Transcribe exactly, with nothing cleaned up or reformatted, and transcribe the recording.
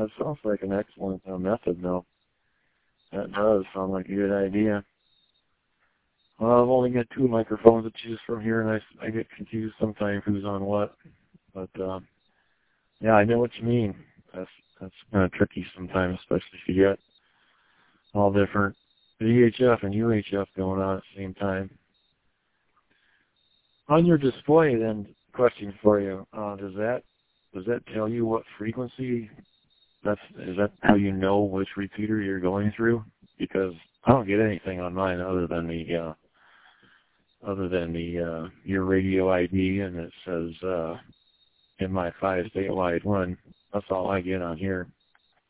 that sounds like an excellent uh, method, though. That does sound like a good idea. Well, I've only got two microphones to choose from here, and I, I get confused sometimes who's on what. But, uh, yeah, I know what you mean. That's that's kind of tricky sometimes, especially if you get all different V H F and U H F going on at the same time. On your display, then, question for you: uh, Does that does that tell you what frequency? That's is that how you know which repeater you're going through? Because I don't get anything on mine other than the uh, other than the uh, your radio I D, and it says uh, in my five statewide one. That's all I get on here.